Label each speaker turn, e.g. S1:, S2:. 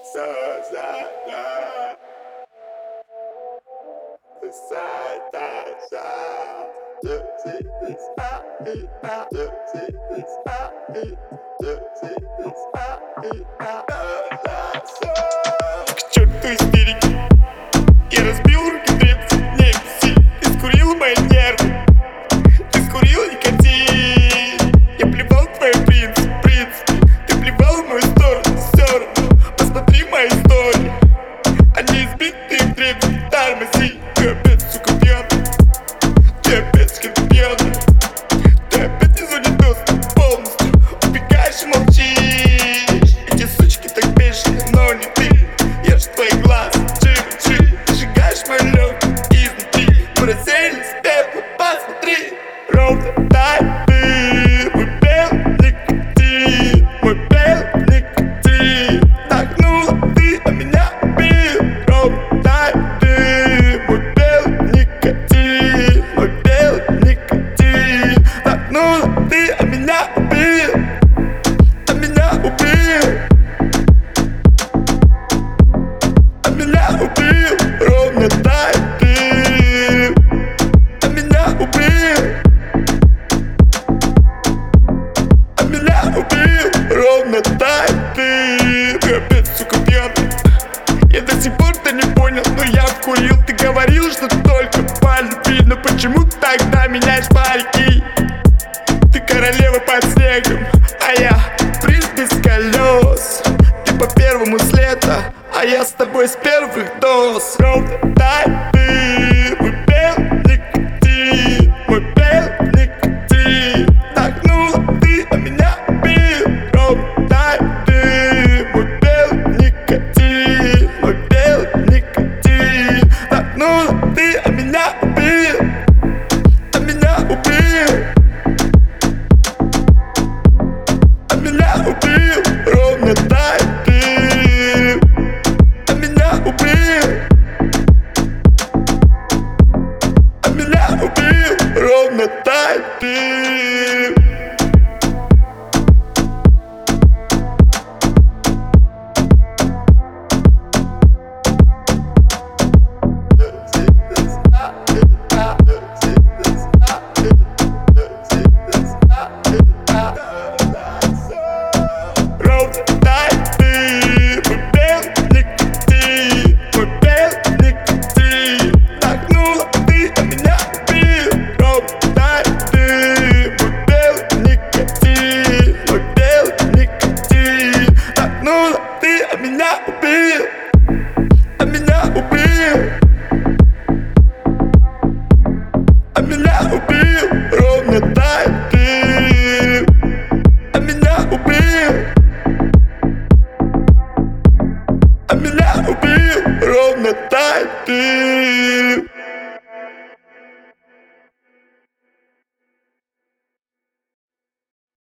S1: К черту истерики, я разбил руки древних сил. Ты скурил мои нервы, ты скурил никотин. Я плевал в твой принцип, ты плевал в мою сторону. Все равно посмотри мои истории, они избитые в древних тормози. Ты опять, сука, пьяный, ты опять с кем-то пьяный, ты опять из зоны доступа полностью убегаешь и молчишь. Эти сучки так бешеные, но не ты. Я ж твои глаза, чили, ты сжигаешь мой лёг изнутри. Мы рассеялись в пепло, посмотри. Ровно так ты, мой белый никотин, мой белый никотин. Нагнула ты, а меня убил. Ровно так ты, мой белый никотин, мой белый никотин. Нагнула ты, а меня убил, а меня убил. Меня убил, ровно так ты, а меня убил, а меня убил, ровно так ты. Ты опять, сука, пьяный, я до сих пор-то не понял, но я вкурил. Ты говорил, что только по любви, но почему тогда меняешь парики? Ты королева под снегом, а я принц без колес. Ты по первому с лета, а я с тобой с первых доз. Ровно так ты, мой белый никотин, мой белый никотин. Нагнула ты, а меня убил. Ровно так ты, мой белый никотин, мой белый никотин. Нагнула ты, а меня убил, а меня убил, а меня убил. Ровно так ты, а меня убил, а меня убил. Ровно так ты. Ровно так ты, мой белый никотин, мой белый никотин. Нагнула ты, а меня убил. Ровно так ты, мой белый никотин, мой белый никотин. Нагнула ты, а меня убил, а меня убил, а меня убил. Ровно так ты, а меня убил, а меня убил. Ровно так ты.